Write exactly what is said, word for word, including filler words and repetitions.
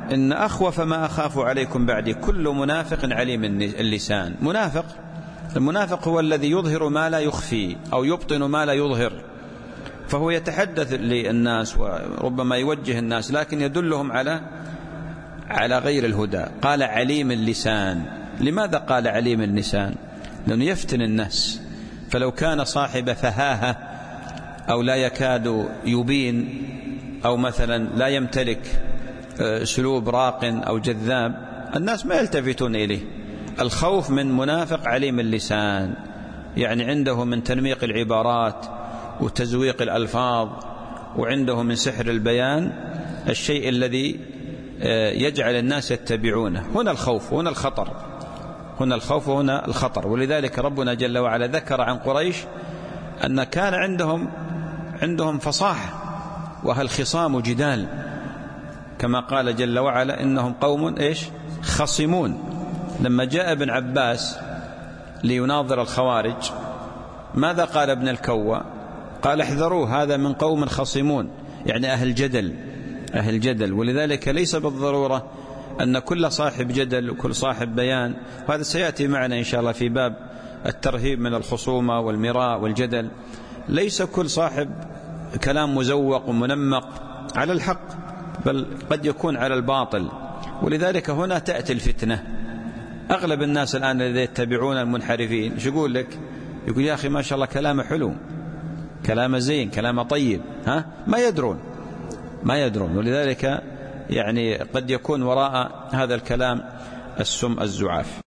إن أخوف ما أخاف عليكم بعدي كل منافق عليم اللسان. منافق، المنافق هو الذي يظهر ما لا يخفي أو يبطن ما لا يظهر، فهو يتحدث للناس وربما يوجه الناس لكن يدلهم على على غير الهدى. قال عليم اللسان. لماذا قال عليم اللسان؟ لأنه يفتن الناس، فلو كان صاحب فهاهة أو لا يكاد يبين أو مثلا لا يمتلك سلوب راق أو جذاب الناس ما يلتفتون إليه. الخوف من منافق عليم اللسان، يعني عنده من تنميق العبارات وتزويق الألفاظ، وعنده من سحر البيان الشيء الذي يجعل الناس يتبعونه. هنا الخوف، هنا الخطر، هنا الخوف وهنا الخطر. ولذلك ربنا جل وعلا ذكر عن قريش أن كان عندهم عندهم فصاحة وهل خصام جدال، كما قال جل وعلا إنهم قوم إيش خصمون. لما جاء ابن عباس ليناظر الخوارج ماذا قال ابن الكوى؟ قال احذروه هذا من قوم خصمون، يعني أهل جدل، أهل جدل. ولذلك ليس بالضرورة أن كل صاحب جدل وكل صاحب بيان، وهذا سيأتي معنا إن شاء الله في باب الترهيب من الخصومة والمراء والجدل، ليس كل صاحب كلام مزوق ومنمق على الحق، بل قد يكون على الباطل. ولذلك هنا تأتي الفتنة. أغلب الناس الآن الذين يتبعون المنحرفين ايش يقول لك؟ يقول يا أخي ما شاء الله كلامه حلو، كلامه زين، كلامه طيب، ها ما يدرون ما يدرون. ولذلك يعني قد يكون وراء هذا الكلام السم الزعاف.